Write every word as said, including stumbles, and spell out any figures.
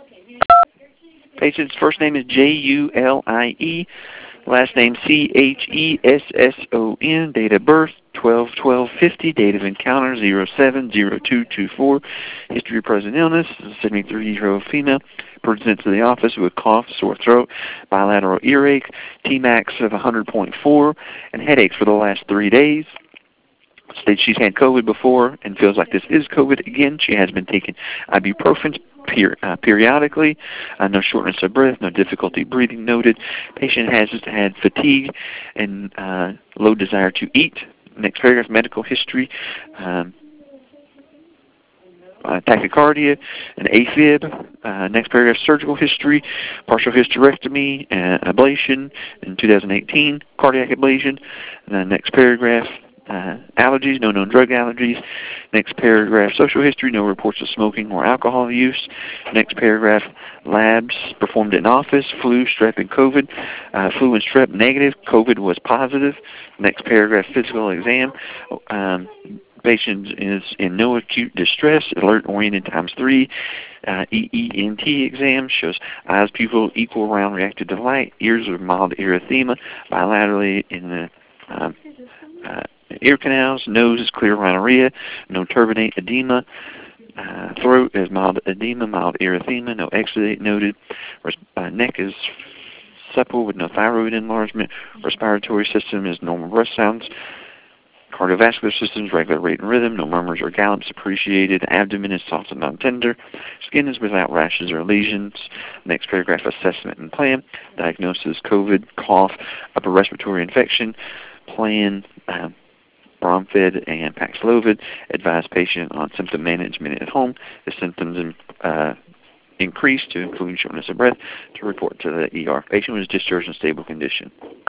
Patient's first name is J U L I E, last name C H E S S O N, date of birth twelve twelve fifty, date of encounter zero seven zero two two four, history of present illness, seventy-three-year-old female, presents to the office with cough, sore throat, bilateral earache, T max of one hundred point four, and headaches for the last three days. States she's had COVID before and feels like this is COVID again. She has been taking ibuprofen per, uh, periodically. Uh, no shortness of breath, no difficulty breathing noted. Patient has had fatigue and uh, low desire to eat. Next paragraph, medical history. Um, Uh, tachycardia, an AFib. Uh, next paragraph, surgical history, partial hysterectomy, uh, ablation in two thousand eighteen, cardiac ablation. And then next paragraph, uh, allergies, no known drug allergies. Next paragraph, social history, no reports of smoking or alcohol use. Next paragraph, labs performed in office, flu, strep, and COVID. Uh, flu and strep negative, COVID was positive. Next paragraph, physical exam. Um, Patient is in no acute distress, alert oriented times three. Uh, E E N T exam shows eyes, pupil, equal round reacted to light, ears with mild erythema, bilaterally in the um, uh, ear canals, nose is clear rhinorrhea, no turbinate edema, uh, throat is mild edema, mild erythema, no exudate noted, Res uh, neck is supple with no thyroid enlargement, respiratory system is normal breath sounds, cardiovascular system is regular rate and rhythm, no murmurs or gallops appreciated, abdomen is soft and non-tender, skin is without rashes or lesions. Next paragraph, assessment and plan. Diagnosis, COVID, cough, upper respiratory infection, plan, uh, Bromfed and Paxlovid. Advise patient on symptom management at home. If symptoms uh, increase to include shortness of breath, to report to the E R. Patient was discharged in stable condition.